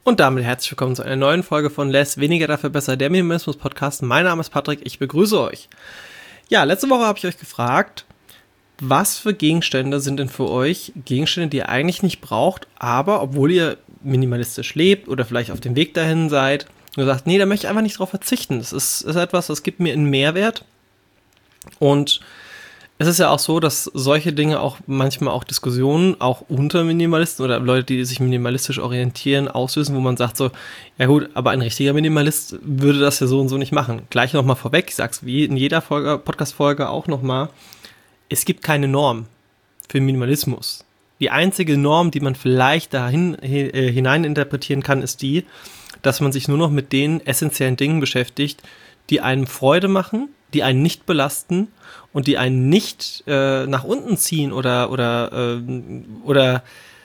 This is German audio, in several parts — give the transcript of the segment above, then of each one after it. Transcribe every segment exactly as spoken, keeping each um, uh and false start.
Und damit herzlich willkommen zu einer neuen Folge von Less, weniger dafür besser, der Minimalismus-Podcast. Mein Name ist Patrick, ich begrüße euch. Ja, letzte Woche habe ich euch gefragt, was für Gegenstände sind denn für euch Gegenstände, die ihr eigentlich nicht braucht, aber obwohl ihr minimalistisch lebt oder vielleicht auf dem Weg dahin seid und sagt, nee, da möchte ich einfach nicht drauf verzichten. Das ist, ist etwas, das gibt mir einen Mehrwert. Und es ist ja auch so, dass solche Dinge auch manchmal auch Diskussionen auch unter Minimalisten oder Leute, die sich minimalistisch orientieren, auslösen, wo man sagt so, ja gut, aber ein richtiger Minimalist würde das ja so und so nicht machen. Gleich nochmal vorweg, ich sag's wie in jeder Folge, Podcast-Folge auch nochmal, es gibt keine Norm für Minimalismus. Die einzige Norm, die man vielleicht dahin äh, hineininterpretieren kann, ist die, dass man sich nur noch mit den essentiellen Dingen beschäftigt, die einem Freude machen, die einen nicht belasten und die einen nicht äh, nach unten ziehen oder oder äh, oder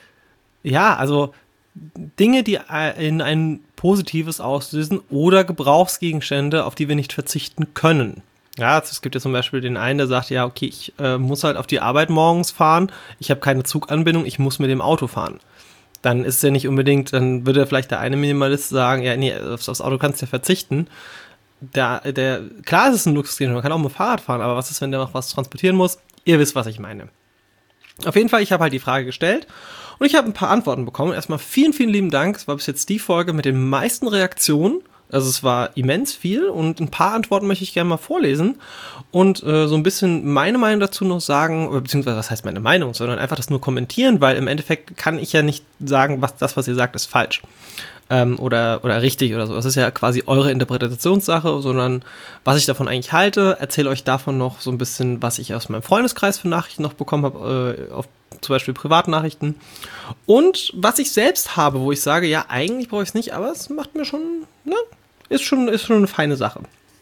ja, also Dinge, die in ein Positives auslösen oder Gebrauchsgegenstände, auf die wir nicht verzichten können. Ja, es gibt ja zum Beispiel den einen, der sagt, ja, okay, ich äh, muss halt auf die Arbeit morgens fahren, ich habe keine Zuganbindung, ich muss mit dem Auto fahren. Dann ist es ja nicht unbedingt, dann würde vielleicht der eine Minimalist sagen, ja, nee, aufs, aufs Auto kannst du ja verzichten. Der, der, klar ist es ein Luxusgegenstand, man kann auch mit Fahrrad fahren, aber was ist, wenn der noch was transportieren muss? Ihr wisst, was ich meine. Auf jeden Fall, ich habe halt die Frage gestellt und ich habe ein paar Antworten bekommen. Erstmal vielen, vielen lieben Dank. Es war bis jetzt die Folge mit den meisten Reaktionen. Also es war immens viel und ein paar Antworten möchte ich gerne mal vorlesen und äh, so ein bisschen meine Meinung dazu noch sagen, oder beziehungsweise was heißt meine Meinung, sondern einfach das nur kommentieren, weil im Endeffekt kann ich ja nicht sagen, was das, was ihr sagt, ist falsch. Ähm, oder, oder richtig oder so. Das ist ja quasi eure Interpretationssache, sondern was ich davon eigentlich halte, erzähle euch davon noch so ein bisschen, was ich aus meinem Freundeskreis für Nachrichten noch bekommen habe, äh, auf zum Beispiel Privatnachrichten. Und was ich selbst habe, wo ich sage, ja, eigentlich brauche ich es nicht, aber es macht mir schon, ne, ist schon, ist schon eine feine Sache.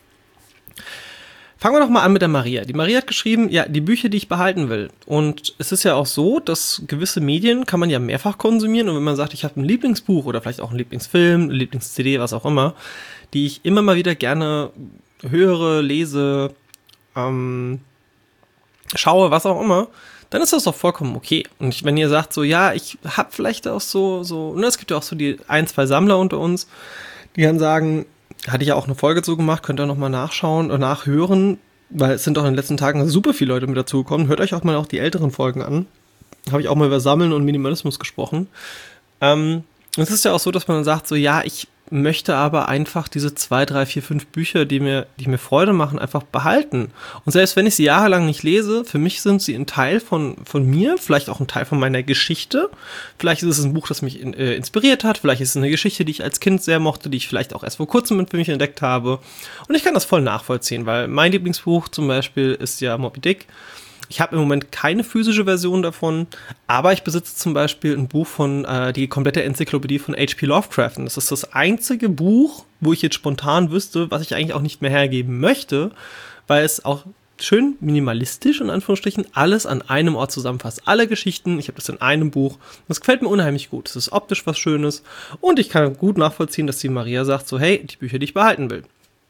Fangen wir doch mal an mit der Maria. Die Maria hat geschrieben, ja, die Bücher, die ich behalten will. Und es ist ja auch so, dass gewisse Medien kann man ja mehrfach konsumieren. Und wenn man sagt, ich habe ein Lieblingsbuch oder vielleicht auch einen Lieblingsfilm, eine Lieblings-C D, was auch immer, die ich immer mal wieder gerne höre, lese, ähm, schaue, was auch immer, dann ist das doch vollkommen okay. Und ich, wenn ihr sagt so, ja, ich habe vielleicht auch so, so, ne, es gibt ja auch so die ein, zwei Sammler unter uns, die dann sagen, hatte ich ja auch eine Folge zu gemacht, könnt ihr nochmal nachschauen oder nachhören, weil es sind doch in den letzten Tagen super viele Leute mit dazugekommen. Hört euch auch mal auch die älteren Folgen an. Habe ich auch mal über Sammeln und Minimalismus gesprochen. Ähm, es ist ja auch so, dass man dann sagt so, ja, ich möchte aber einfach diese zwei, drei, vier, fünf Bücher, die mir, die mir Freude machen, einfach behalten. Und selbst wenn ich sie jahrelang nicht lese, für mich sind sie ein Teil von, von mir, vielleicht auch ein Teil von meiner Geschichte. Vielleicht ist es ein Buch, das mich in, äh, inspiriert hat. Vielleicht ist es eine Geschichte, die ich als Kind sehr mochte, die ich vielleicht auch erst vor kurzem für mich entdeckt habe. Und ich kann das voll nachvollziehen, weil mein Lieblingsbuch zum Beispiel ist ja Moby Dick. Ich habe im Moment keine physische Version davon, aber ich besitze zum Beispiel ein Buch von, äh, die komplette Enzyklopädie von H P Lovecraft. Und das ist das einzige Buch, wo ich jetzt spontan wüsste, was ich eigentlich auch nicht mehr hergeben möchte, weil es auch schön minimalistisch, in Anführungsstrichen, alles an einem Ort zusammenfasst. Alle Geschichten, ich habe das in einem Buch. Das gefällt mir unheimlich gut. Es ist optisch was Schönes und ich kann gut nachvollziehen, dass die Maria sagt so, hey, die Bücher, die ich behalten will.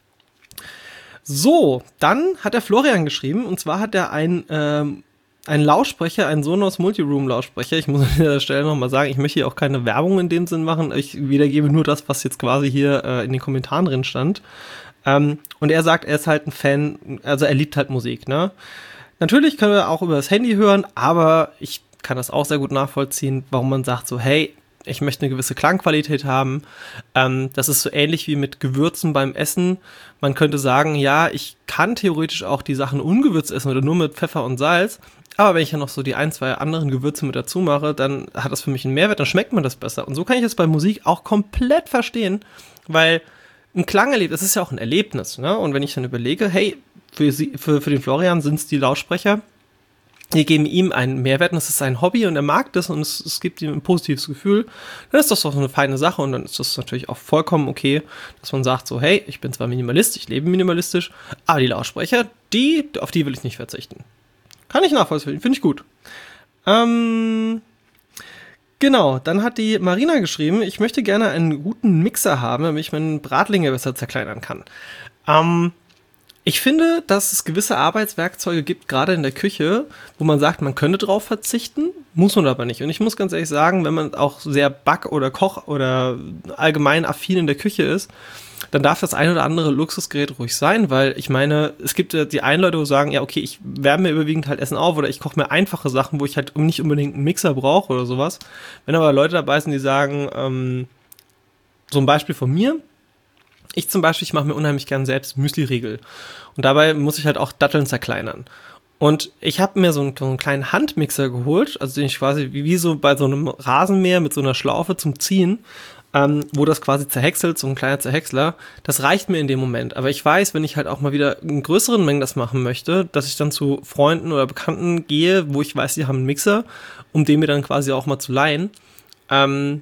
So, dann hat der Florian geschrieben, und zwar hat er ein, ähm, einen Lautsprecher, einen Sonos Multiroom-Lautsprecher. Ich muss an dieser Stelle nochmal sagen, ich möchte hier auch keine Werbung in dem Sinn machen. Ich wiedergebe nur das, was jetzt quasi hier äh, in den Kommentaren drin stand. Ähm, und er sagt, er ist halt ein Fan, also er liebt halt Musik, ne? Natürlich können wir auch über das Handy hören, aber ich kann das auch sehr gut nachvollziehen, warum man sagt so, hey, ich möchte eine gewisse Klangqualität haben. Ähm, das ist so ähnlich wie mit Gewürzen beim Essen. Man könnte sagen, ja, ich kann theoretisch auch die Sachen ungewürzt essen oder nur mit Pfeffer und Salz. Aber wenn ich ja noch so die ein, zwei anderen Gewürze mit dazu mache, dann hat das für mich einen Mehrwert, dann schmeckt mir das besser. Und so kann ich das bei Musik auch komplett verstehen, weil ein Klangerlebnis, das ist ja auch ein Erlebnis, ne? Und wenn ich dann überlege, hey, für, sie, für, für den Florian sind es die Lautsprecher, die geben ihm einen Mehrwert und das ist sein Hobby und er mag das und es, es gibt ihm ein positives Gefühl, dann ist das doch so eine feine Sache und dann ist das natürlich auch vollkommen okay, dass man sagt so, hey, ich bin zwar Minimalist, ich lebe minimalistisch, aber die Lautsprecher, die, auf die will ich nicht verzichten. Kann ich nachvollziehen, finde ich gut. Ähm, genau, dann hat die Marina geschrieben, ich möchte gerne einen guten Mixer haben, damit ich meinen Bratlinge besser zerkleinern kann. Ähm, Ich finde, dass es gewisse Arbeitswerkzeuge gibt, gerade in der Küche, wo man sagt, man könnte drauf verzichten, muss man aber nicht. Und ich muss ganz ehrlich sagen, wenn man auch sehr Back- oder Koch- oder allgemein affin in der Küche ist, dann darf das ein oder andere Luxusgerät ruhig sein, weil ich meine, es gibt ja die einen Leute, die sagen, ja okay, ich wärme mir überwiegend halt Essen auf oder ich koche mir einfache Sachen, wo ich halt nicht unbedingt einen Mixer brauche oder sowas. Wenn aber Leute dabei sind, die sagen, ähm, so ein Beispiel von mir, ich zum Beispiel, ich mache mir unheimlich gern selbst Müsli-Riegel. Und dabei muss ich halt auch Datteln zerkleinern. Und ich habe mir so einen, so einen kleinen Handmixer geholt, also den ich quasi wie, wie so bei so einem Rasenmäher mit so einer Schlaufe zum Ziehen, ähm, wo das quasi zerhäckselt, so ein kleiner Zerhäcksler. Das reicht mir in dem Moment. Aber ich weiß, wenn ich halt auch mal wieder in größeren Mengen das machen möchte, dass ich dann zu Freunden oder Bekannten gehe, wo ich weiß, die haben einen Mixer, um den mir dann quasi auch mal zu leihen. Ähm,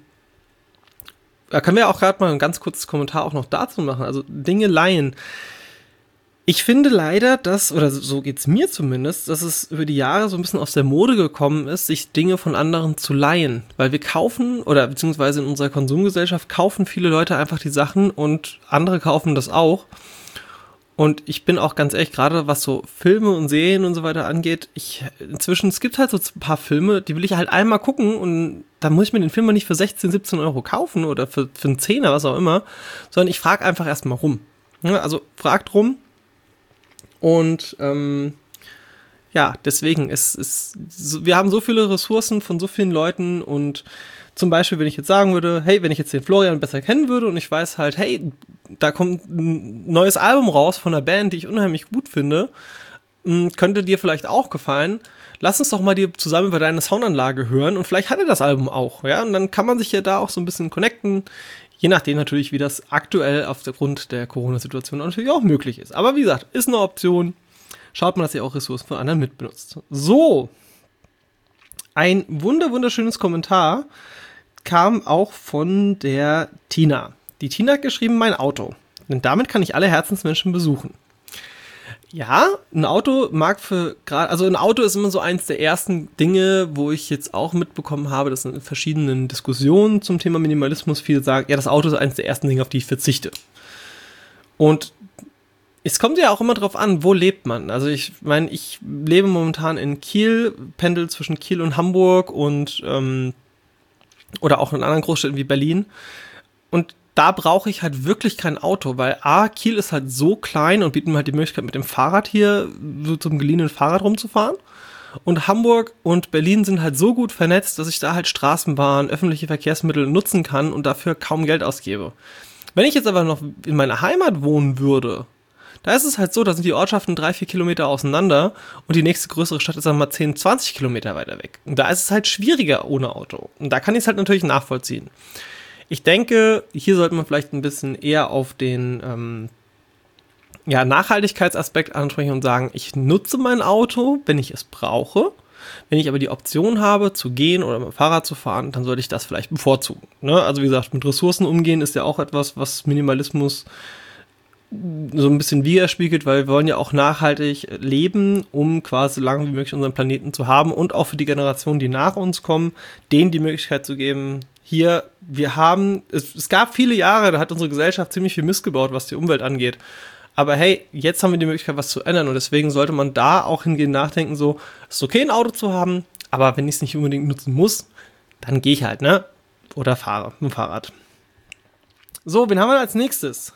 Da können wir auch gerade mal ein ganz kurzes Kommentar auch noch dazu machen. Also Dinge leihen. Ich finde leider, dass, oder so geht's mir zumindest, dass es über die Jahre so ein bisschen aus der Mode gekommen ist, sich Dinge von anderen zu leihen. Weil wir kaufen, oder beziehungsweise in unserer Konsumgesellschaft kaufen viele Leute einfach die Sachen und andere kaufen das auch. Und ich bin auch ganz ehrlich, gerade was so Filme und Serien und so weiter angeht, ich inzwischen, es gibt halt so ein paar Filme, die will ich halt einmal gucken und da muss ich mir den Film mal nicht für sechzehn, siebzehn Euro kaufen oder für, für einen Zehner, was auch immer, sondern ich frage einfach erstmal rum. Ja, also fragt rum und ähm, ja, deswegen, es ist, wir haben so viele Ressourcen von so vielen Leuten und zum Beispiel, wenn ich jetzt sagen würde, hey, wenn ich jetzt den Florian besser kennen würde und ich weiß halt, hey, da kommt ein neues Album raus von einer Band, die ich unheimlich gut finde, könnte dir vielleicht auch gefallen. Lass uns doch mal die zusammen über deine Soundanlage hören und vielleicht hat er das Album auch, ja, und dann kann man sich ja da auch so ein bisschen connecten, je nachdem natürlich, wie das aktuell aufgrund der Corona-Situation natürlich auch möglich ist. Aber wie gesagt, ist eine Option. Schaut mal, dass ihr auch Ressourcen von anderen mitbenutzt. So, ein wunder wunderschönes Kommentar kam auch von der Tina. Die Tina hat geschrieben, mein Auto. Denn damit kann ich alle Herzensmenschen besuchen. Ja, ein Auto mag für gerade, also ein Auto ist immer so eins der ersten Dinge, wo ich jetzt auch mitbekommen habe, dass in verschiedenen Diskussionen zum Thema Minimalismus viele sagen, ja, das Auto ist eins der ersten Dinge, auf die ich verzichte. Und es kommt ja auch immer drauf an, wo lebt man. Also ich meine, ich lebe momentan in Kiel, pendel zwischen Kiel und Hamburg und ähm, oder auch in anderen Großstädten wie Berlin. Und da brauche ich halt wirklich kein Auto, weil A, Kiel ist halt so klein und bietet mir halt die Möglichkeit, mit dem Fahrrad hier so zum geliehenen Fahrrad rumzufahren. Und Hamburg und Berlin sind halt so gut vernetzt, dass ich da halt Straßenbahn, öffentliche Verkehrsmittel nutzen kann und dafür kaum Geld ausgebe. Wenn ich jetzt aber noch in meiner Heimat wohnen würde, da ist es halt so, da sind die Ortschaften drei, vier Kilometer auseinander und die nächste größere Stadt ist, sagen wir mal, zehn, zwanzig Kilometer weiter weg. Und da ist es halt schwieriger ohne Auto. Und da kann ich es halt natürlich nachvollziehen. Ich denke, hier sollte man vielleicht ein bisschen eher auf den ähm, ja, Nachhaltigkeitsaspekt ansprechen und sagen, ich nutze mein Auto, wenn ich es brauche. Wenn ich aber die Option habe, zu gehen oder mit dem Fahrrad zu fahren, dann sollte ich das vielleicht bevorzugen. Ne? Also wie gesagt, mit Ressourcen umgehen ist ja auch etwas, was Minimalismus so ein bisschen widerspiegelt, weil wir wollen ja auch nachhaltig leben, um quasi so lange wie möglich unseren Planeten zu haben und auch für die Generationen, die nach uns kommen, denen die Möglichkeit zu geben, hier, wir haben, es, es gab viele Jahre, da hat unsere Gesellschaft ziemlich viel missgebaut, was die Umwelt angeht. Aber hey, jetzt haben wir die Möglichkeit, was zu ändern und deswegen sollte man da auch hingehen nachdenken, so, es ist okay, ein Auto zu haben, aber wenn ich es nicht unbedingt nutzen muss, dann gehe ich halt, ne? Oder fahre mit dem Fahrrad. So, wen haben wir als nächstes?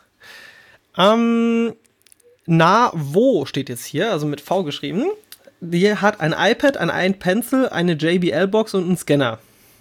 Ähm, na, wo steht jetzt hier, also mit V geschrieben. Die hat ein iPad, ein iPencil, eine J B L-Box und einen Scanner.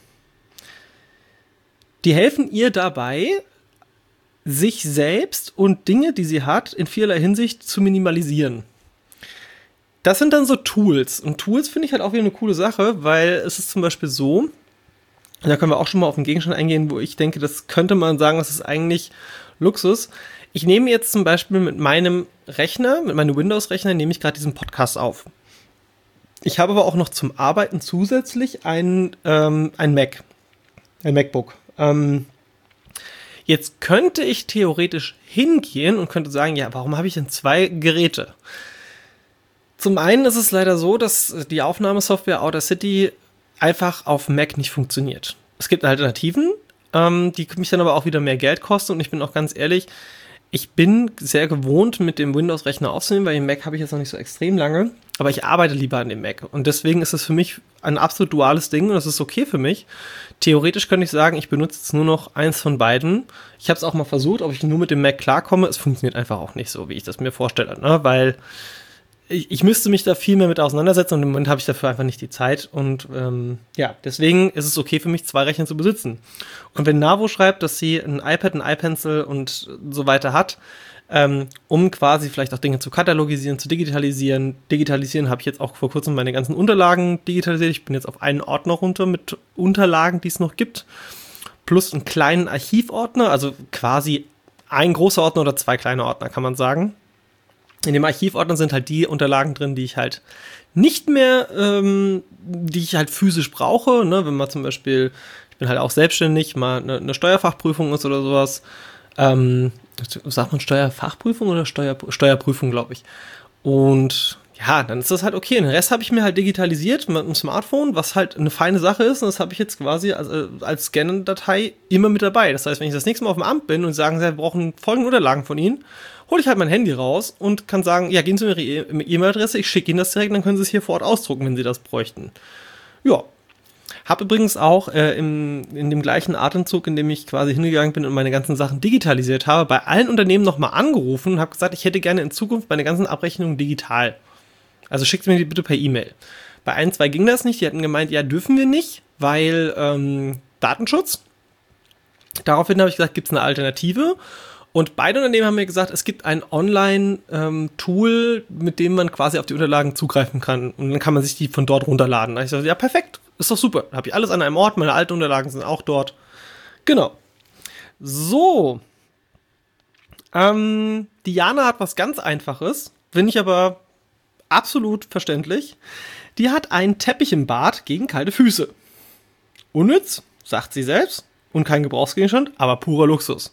Die helfen ihr dabei, sich selbst und Dinge, die sie hat, in vielerlei Hinsicht zu minimalisieren. Das sind dann so Tools. Und Tools finde ich halt auch wieder eine coole Sache, weil es ist zum Beispiel so, da können wir auch schon mal auf einen Gegenstand eingehen, wo ich denke, das könnte man sagen, das ist eigentlich Luxus. Ich nehme jetzt zum Beispiel mit meinem Rechner, mit meinem Windows-Rechner, nehme ich gerade diesen Podcast auf. Ich habe aber auch noch zum Arbeiten zusätzlich ein, ähm, ein Mac, ein MacBook. Ähm, jetzt könnte ich theoretisch hingehen und könnte sagen, ja, warum habe ich denn zwei Geräte? Zum einen ist es leider so, dass die Aufnahmesoftware Audacity einfach auf Mac nicht funktioniert. Es gibt Alternativen, ähm, die mich dann aber auch wieder mehr Geld kosten und ich bin auch ganz ehrlich, Ich bin sehr gewohnt, mit dem Windows-Rechner aufzunehmen, weil den Mac habe ich jetzt noch nicht so extrem lange. Aber ich arbeite lieber an dem Mac. Und deswegen ist es für mich ein absolut duales Ding und das ist okay für mich. Theoretisch könnte ich sagen, ich benutze jetzt nur noch eins von beiden. Ich habe es auch mal versucht, ob ich nur mit dem Mac klarkomme. Es funktioniert einfach auch nicht so, wie ich das mir vorstelle. Ne? Weil ich, ich müsste mich da viel mehr mit auseinandersetzen und im Moment habe ich dafür einfach nicht die Zeit. Und ähm, ja, deswegen ist es okay für mich, zwei Rechner zu besitzen. Und wenn Navo schreibt, dass sie ein iPad, ein iPencil und so weiter hat, ähm, um quasi vielleicht auch Dinge zu katalogisieren, zu digitalisieren. Digitalisieren habe ich jetzt auch vor kurzem meine ganzen Unterlagen digitalisiert. Ich bin jetzt auf einen Ordner runter mit Unterlagen, die es noch gibt. Plus einen kleinen Archivordner, also quasi ein großer Ordner oder zwei kleine Ordner, kann man sagen. In dem Archivordner sind halt die Unterlagen drin, die ich halt nicht mehr, ähm, die ich halt physisch brauche. Ne? Wenn man zum Beispiel, ich bin halt auch selbstständig, mal eine, eine Steuerfachprüfung ist oder sowas. Ähm, sagt man Steuerfachprüfung oder Steuer, Steuerprüfung, glaube ich. Und ja, dann ist das halt okay. Den Rest habe ich mir halt digitalisiert mit dem Smartphone, was halt eine feine Sache ist. Und das habe ich jetzt quasi als, als Scan-Datei immer mit dabei. Das heißt, wenn ich das nächste Mal auf dem Amt bin und sagen, sie brauchen folgende Unterlagen von Ihnen, hole ich halt mein Handy raus und kann sagen, ja, gehen Sie mir Ihre E-Mail-Adresse, ich schicke Ihnen das direkt, dann können Sie es hier vor Ort ausdrucken, wenn Sie das bräuchten. Ja. Habe übrigens auch äh, im, in dem gleichen Atemzug, in dem ich quasi hingegangen bin und meine ganzen Sachen digitalisiert habe, bei allen Unternehmen nochmal angerufen und habe gesagt, ich hätte gerne in Zukunft meine ganzen Abrechnungen digital. Also schickt mir die bitte per E-Mail. Bei ein, zwei ging das nicht. Die hatten gemeint, ja, dürfen wir nicht, weil ähm, Datenschutz. Daraufhin habe ich gesagt, gibt es eine Alternative? Und beide Unternehmen haben mir gesagt, es gibt ein Online-Tool, ähm, mit dem man quasi auf die Unterlagen zugreifen kann. Und dann kann man sich die von dort runterladen. Da habe ich gesagt, ja, perfekt, ist doch super. Da habe ich alles an einem Ort, meine alten Unterlagen sind auch dort. Genau. So. Ähm, Diana hat was ganz Einfaches, finde ich aber absolut verständlich. Die hat einen Teppich im Bad gegen kalte Füße. Unnütz, sagt sie selbst, und kein Gebrauchsgegenstand, aber purer Luxus.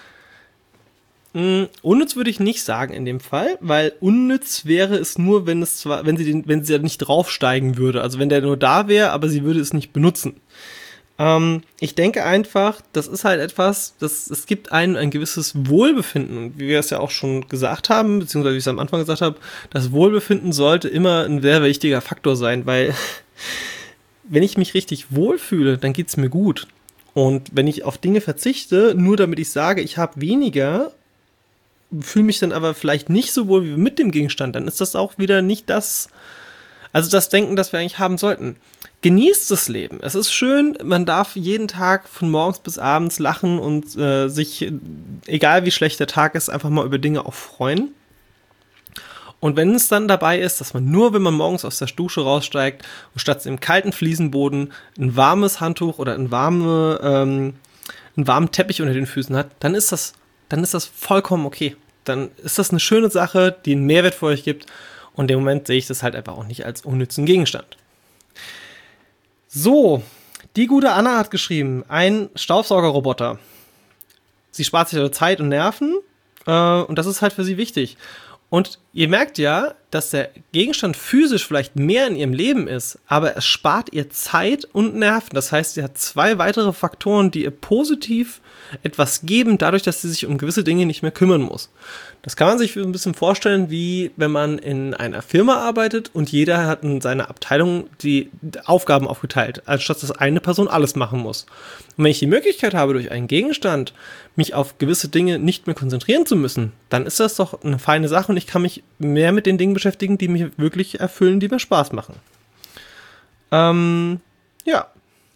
Mm, unnütz würde ich nicht sagen in dem Fall, weil unnütz wäre es nur, wenn es zwar, wenn sie den, wenn sie ja nicht draufsteigen würde. Also wenn der nur da wäre, aber sie würde es nicht benutzen. Ähm, ich denke einfach, das ist halt etwas, das, es gibt einen ein gewisses Wohlbefinden, wie wir es ja auch schon gesagt haben, beziehungsweise wie ich es am Anfang gesagt habe, das Wohlbefinden sollte immer ein sehr wichtiger Faktor sein, weil wenn ich mich richtig wohlfühle, dann geht's mir gut. Und wenn ich auf Dinge verzichte, nur damit ich sage, ich habe weniger, fühle mich dann aber vielleicht nicht so wohl wie mit dem Gegenstand, dann ist das auch wieder nicht das, also das Denken, das wir eigentlich haben sollten. Genießt das Leben. Es ist schön, man darf jeden Tag von morgens bis abends lachen und äh, sich, egal wie schlecht der Tag ist, einfach mal über Dinge auch freuen. Und wenn es dann dabei ist, dass man nur, wenn man morgens aus der Dusche raussteigt und statt im kalten Fliesenboden ein warmes Handtuch oder ein, warme, ähm, einen warmen Teppich unter den Füßen hat, dann ist das, dann ist das vollkommen okay. Dann ist das eine schöne Sache, die einen Mehrwert für euch gibt. Und im Moment sehe ich das halt einfach auch nicht als unnützen Gegenstand. So, die gute Anna hat geschrieben, ein Staubsaugerroboter. Sie spart sich also Zeit und Nerven äh, und das ist halt für sie wichtig. Und ihr merkt ja, dass der Gegenstand physisch vielleicht mehr in ihrem Leben ist, aber es spart ihr Zeit und Nerven. Das heißt, sie hat zwei weitere Faktoren, die ihr positiv etwas geben, dadurch, dass sie sich um gewisse Dinge nicht mehr kümmern muss. Das kann man sich ein bisschen vorstellen, wie wenn man in einer Firma arbeitet und jeder hat in seiner Abteilung die Aufgaben aufgeteilt, anstatt dass eine Person alles machen muss. Und wenn ich die Möglichkeit habe, durch einen Gegenstand mich auf gewisse Dinge nicht mehr konzentrieren zu müssen, dann ist das doch eine feine Sache und ich kann mich mehr mit den Dingen beschäftigen, die mich wirklich erfüllen, die mir Spaß machen. Ähm, ja.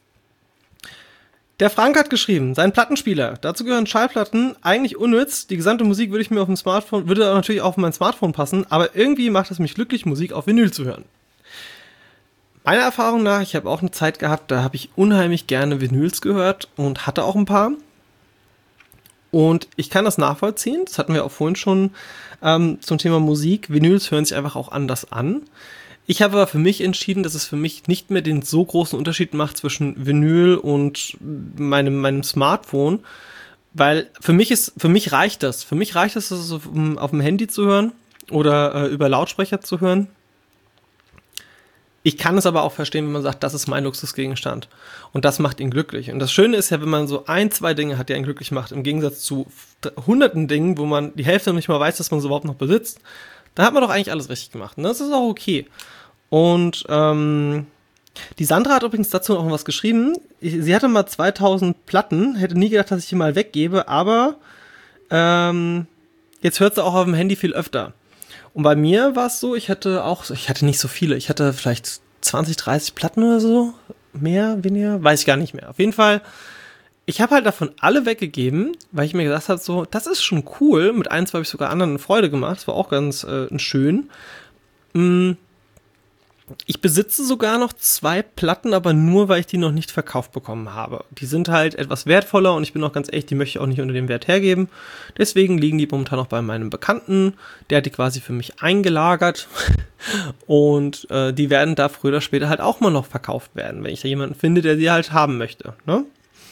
Der Frank hat geschrieben, sein Plattenspieler. Dazu gehören Schallplatten, eigentlich unnütz. Die gesamte Musik würde ich mir auf dem Smartphone, würde natürlich auch auf mein Smartphone passen, aber irgendwie macht es mich glücklich, Musik auf Vinyl zu hören. Meiner Erfahrung nach, ich habe auch eine Zeit gehabt, da habe ich unheimlich gerne Vinyls gehört und hatte auch ein paar. Und ich kann das nachvollziehen, das hatten wir auch vorhin schon ähm, zum Thema Musik. Vinyls hören sich einfach auch anders an. Ich habe aber für mich entschieden, dass es für mich nicht mehr den so großen Unterschied macht zwischen Vinyl und meinem, meinem Smartphone, weil für mich ist, für mich reicht das. Für mich reicht es, das auf, auf dem Handy zu hören oder äh, über Lautsprecher zu hören. Ich kann es aber auch verstehen, wenn man sagt, das ist mein Luxusgegenstand. Und das macht ihn glücklich. Und das Schöne ist ja, wenn man so ein, zwei Dinge hat, die einen glücklich macht, im Gegensatz zu hunderten Dingen, wo man die Hälfte noch nicht mal weiß, dass man sie überhaupt noch besitzt, dann hat man doch eigentlich alles richtig gemacht. Und das ist auch okay. Und ähm, die Sandra hat übrigens dazu noch was geschrieben. Sie hatte mal zweitausend Platten, hätte nie gedacht, dass ich die mal weggebe, aber ähm, jetzt hört sie auch auf dem Handy viel öfter. Und bei mir war es so, ich hatte auch, ich hatte nicht so viele, ich hatte vielleicht zwanzig, dreißig Platten oder so, mehr, weniger, weiß ich gar nicht mehr. Auf jeden Fall, ich habe halt davon alle weggegeben, weil ich mir gedacht habe, so, das ist schon cool, mit ein, zwei habe ich sogar anderen eine Freude gemacht, das war auch ganz äh, schön. Mm. Ich besitze sogar noch zwei Platten, aber nur, weil ich die noch nicht verkauft bekommen habe. Die sind halt etwas wertvoller und ich bin auch ganz ehrlich, die möchte ich auch nicht unter dem Wert hergeben. Deswegen liegen die momentan noch bei meinem Bekannten. Der hat die quasi für mich eingelagert und äh, die werden da früher oder später halt auch mal noch verkauft werden, wenn ich da jemanden finde, der sie halt haben möchte. Ne?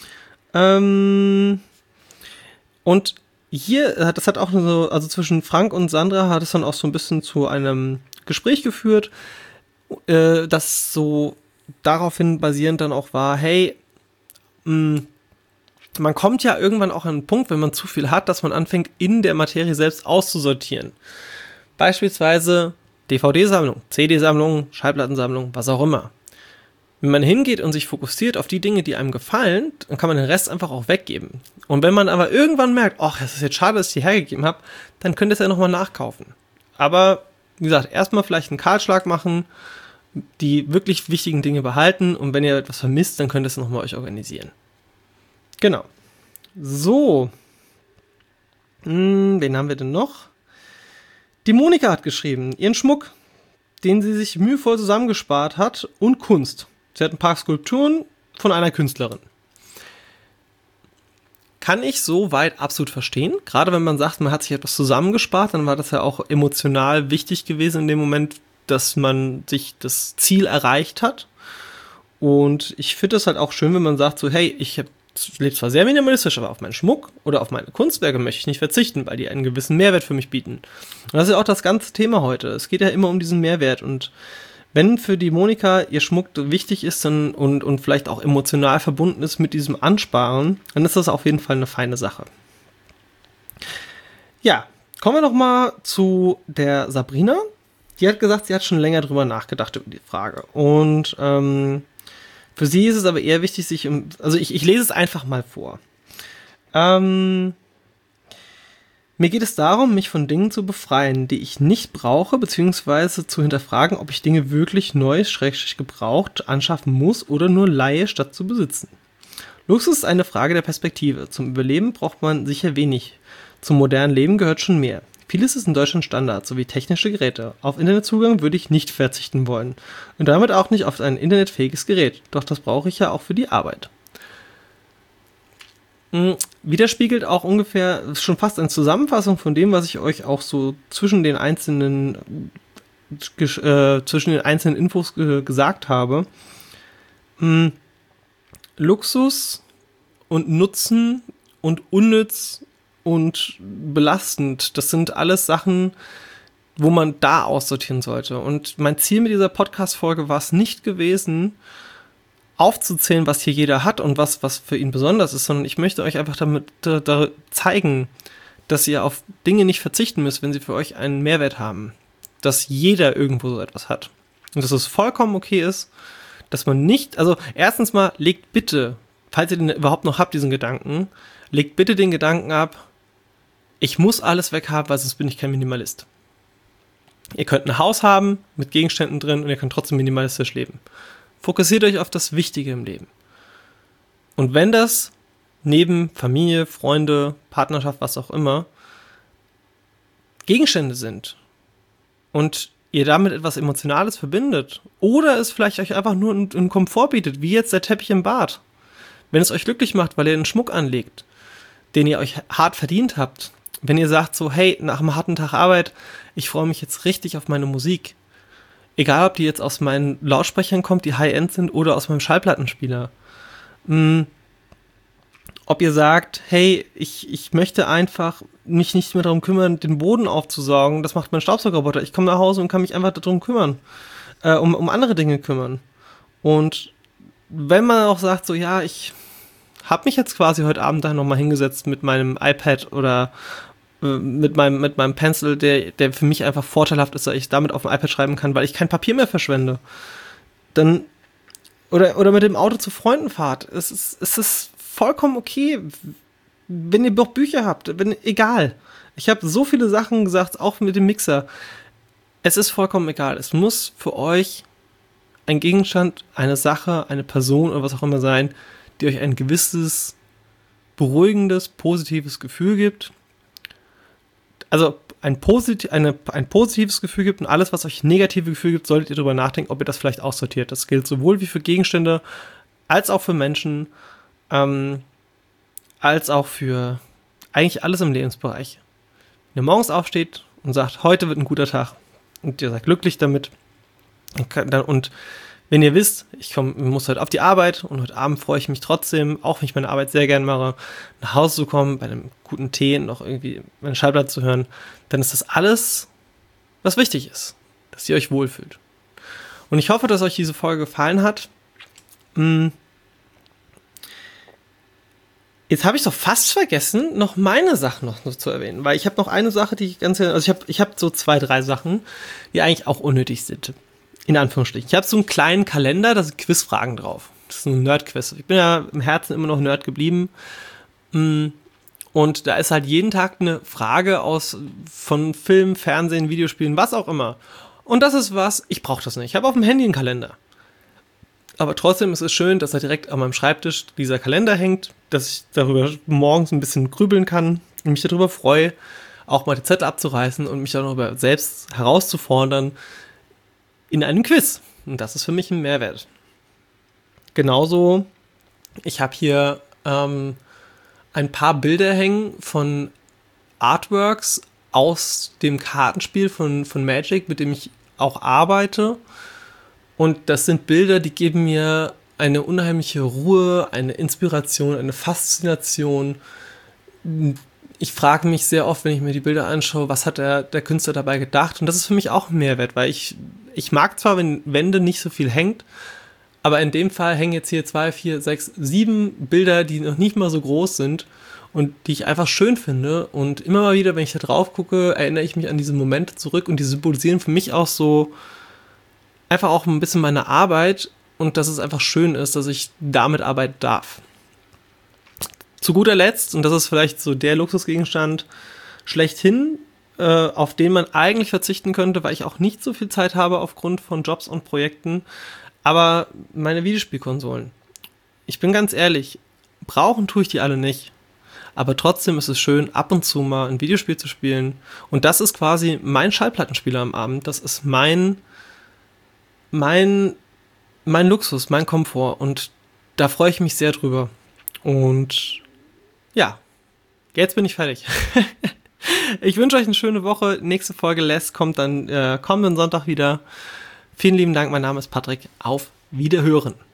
Ähm und hier, das hat auch so, also zwischen Frank und Sandra hat es dann auch so ein bisschen zu einem Gespräch geführt, das so daraufhin basierend dann auch war, hey, mh, man kommt ja irgendwann auch an einen Punkt, wenn man zu viel hat, dass man anfängt, in der Materie selbst auszusortieren. Beispielsweise D V D-Sammlung, C D-Sammlung, Schallplattensammlung, was auch immer. Wenn man hingeht und sich fokussiert auf die Dinge, die einem gefallen, dann kann man den Rest einfach auch weggeben. Und wenn man aber irgendwann merkt, ach, das ist jetzt schade, dass ich die hergegeben habe, dann könnt ihr es ja nochmal nachkaufen. Aber wie gesagt, erstmal vielleicht einen Kahlschlag machen, die wirklich wichtigen Dinge behalten und wenn ihr etwas vermisst, dann könnt ihr es nochmal euch organisieren. Genau. So. Hm, wen haben wir denn noch? Die Monika hat geschrieben, ihren Schmuck, den sie sich mühevoll zusammengespart hat und Kunst. Sie hat ein paar Skulpturen von einer Künstlerin. Kann ich so weit absolut verstehen. Gerade wenn man sagt, man hat sich etwas zusammengespart, dann war das ja auch emotional wichtig gewesen in dem Moment, dass man sich das Ziel erreicht hat. Und ich finde es halt auch schön, wenn man sagt so, hey, ich lebe zwar sehr minimalistisch, aber auf meinen Schmuck oder auf meine Kunstwerke möchte ich nicht verzichten, weil die einen gewissen Mehrwert für mich bieten. Und das ist ja auch das ganze Thema heute. Es geht ja immer um diesen Mehrwert und wenn für die Monika ihr Schmuck wichtig ist dann und, und vielleicht auch emotional verbunden ist mit diesem Ansparen, dann ist das auf jeden Fall eine feine Sache. Ja, kommen wir noch mal zu der Sabrina. Die hat gesagt, sie hat schon länger drüber nachgedacht über die Frage. Und ähm, für sie ist es aber eher wichtig, sich um, also ich, ich lese es einfach mal vor. Ähm... Mir geht es darum, mich von Dingen zu befreien, die ich nicht brauche, beziehungsweise zu hinterfragen, ob ich Dinge wirklich neu, schrägstrich gebraucht, anschaffen muss oder nur leihe, statt zu besitzen. Luxus ist eine Frage der Perspektive. Zum Überleben braucht man sicher wenig. Zum modernen Leben gehört schon mehr. Vieles ist in Deutschland Standard, sowie technische Geräte. Auf Internetzugang würde ich nicht verzichten wollen. Und damit auch nicht auf ein internetfähiges Gerät. Doch das brauche ich ja auch für die Arbeit. Widerspiegelt auch ungefähr schon fast eine Zusammenfassung von dem, was ich euch auch so zwischen den einzelnen äh, zwischen den einzelnen Infos äh, gesagt habe. Hm. Luxus und Nutzen und unnütz und belastend, das sind alles Sachen, wo man da aussortieren sollte. Und mein Ziel mit dieser Podcast-Folge war es nicht gewesen, aufzuzählen, was hier jeder hat und was, was für ihn besonders ist, sondern ich möchte euch einfach damit da, da zeigen, dass ihr auf Dinge nicht verzichten müsst, wenn sie für euch einen Mehrwert haben. Dass jeder irgendwo so etwas hat. Und dass es vollkommen okay ist, dass man nicht, also erstens mal, legt bitte, falls ihr den überhaupt noch habt, diesen Gedanken, legt bitte den Gedanken ab, ich muss alles weghaben, weil sonst bin ich kein Minimalist. Ihr könnt ein Haus haben mit Gegenständen drin und ihr könnt trotzdem minimalistisch leben. Fokussiert euch auf das Wichtige im Leben. Und wenn das neben Familie, Freunde, Partnerschaft, was auch immer, Gegenstände sind und ihr damit etwas Emotionales verbindet oder es vielleicht euch einfach nur einen Komfort bietet, wie jetzt der Teppich im Bad, wenn es euch glücklich macht, weil ihr einen Schmuck anlegt, den ihr euch hart verdient habt, wenn ihr sagt so, hey, nach einem harten Tag Arbeit, ich freue mich jetzt richtig auf meine Musik, egal, ob die jetzt aus meinen Lautsprechern kommt, die High-End sind, oder aus meinem Schallplattenspieler. Hm. Ob ihr sagt, hey, ich, ich möchte einfach mich nicht mehr darum kümmern, den Boden aufzusaugen, das macht mein Staubsaugerroboter. Ich komme nach Hause und kann mich einfach darum kümmern. äh, um, um andere Dinge kümmern. Und wenn man auch sagt, so ja, ich habe mich jetzt quasi heute Abend da nochmal hingesetzt mit meinem iPad oder äh, mit meinem, mit meinem Pencil, der, der für mich einfach vorteilhaft ist, dass ich damit auf dem iPad schreiben kann, weil ich kein Papier mehr verschwende. Dann, oder, oder mit dem Auto zu Freunden fahrt. Es ist, es ist vollkommen okay, wenn ihr noch Bücher habt, wenn, egal. Ich habe so viele Sachen gesagt, auch mit dem Mixer. Es ist vollkommen egal. Es muss für euch ein Gegenstand, eine Sache, eine Person oder was auch immer sein, die euch ein gewisses, beruhigendes, positives Gefühl gibt. Also ein, posit- eine, ein positives Gefühl gibt und alles, was euch negative Gefühl gibt, solltet ihr darüber nachdenken, ob ihr das vielleicht aussortiert. Das gilt sowohl wie für Gegenstände, als auch für Menschen, ähm, als auch für eigentlich alles im Lebensbereich. Wenn ihr morgens aufsteht und sagt, heute wird ein guter Tag und ihr seid glücklich damit und wenn ihr wisst, ich komm, muss heute auf die Arbeit und heute Abend freue ich mich trotzdem, auch wenn ich meine Arbeit sehr gerne mache, nach Hause zu kommen, bei einem guten Tee noch irgendwie meine Schallplatte zu hören, dann ist das alles, was wichtig ist, dass ihr euch wohlfühlt. Und ich hoffe, dass euch diese Folge gefallen hat. Jetzt habe ich doch fast vergessen, noch meine Sachen noch, noch zu erwähnen, weil ich habe noch eine Sache, die ich ganz, also ich habe ich hab so zwei, drei Sachen, die eigentlich auch unnötig sind. In Anführungsstrichen. Ich habe so einen kleinen Kalender, da sind Quizfragen drauf. Das ist ein Nerd-Quiz. Ich bin ja im Herzen immer noch Nerd geblieben. Und da ist halt jeden Tag eine Frage aus von Film, Fernsehen, Videospielen, was auch immer. Und das ist was, ich brauche das nicht. Ich habe auf dem Handy einen Kalender. Aber trotzdem ist es schön, dass da direkt an meinem Schreibtisch dieser Kalender hängt, dass ich darüber morgens ein bisschen grübeln kann und mich darüber freue, auch mal die Zettel abzureißen und mich darüber selbst herauszufordern, in einem Quiz. Und das ist für mich ein Mehrwert. Genauso, ich habe hier ähm, ein paar Bilder hängen von Artworks aus dem Kartenspiel von, von Magic, mit dem ich auch arbeite. Und das sind Bilder, die geben mir eine unheimliche Ruhe, eine Inspiration, eine Faszination. Ich frage mich sehr oft, wenn ich mir die Bilder anschaue, was hat der, der Künstler dabei gedacht? Und das ist für mich auch ein Mehrwert, weil ich, ich mag zwar, wenn Wände nicht so viel hängt, aber in dem Fall hängen jetzt hier zwei, vier, sechs, sieben Bilder, die noch nicht mal so groß sind und die ich einfach schön finde. Und immer mal wieder, wenn ich da drauf gucke, erinnere ich mich an diese Momente zurück und die symbolisieren für mich auch so einfach auch ein bisschen meine Arbeit und dass es einfach schön ist, dass ich damit arbeiten darf. Zu guter Letzt, und das ist vielleicht so der Luxusgegenstand schlechthin, äh, auf den man eigentlich verzichten könnte, weil ich auch nicht so viel Zeit habe aufgrund von Jobs und Projekten, aber meine Videospielkonsolen. Ich bin ganz ehrlich, brauchen tue ich die alle nicht. Aber trotzdem ist es schön, ab und zu mal ein Videospiel zu spielen. Und das ist quasi mein Schallplattenspieler am Abend. Das ist mein, mein, mein Luxus, mein Komfort. Und da freue ich mich sehr drüber. Und ja, jetzt bin ich fertig. Ich wünsche euch eine schöne Woche. Nächste Folge Les kommt dann äh, kommenden Sonntag wieder. Vielen lieben Dank, mein Name ist Patrick. Auf Wiederhören.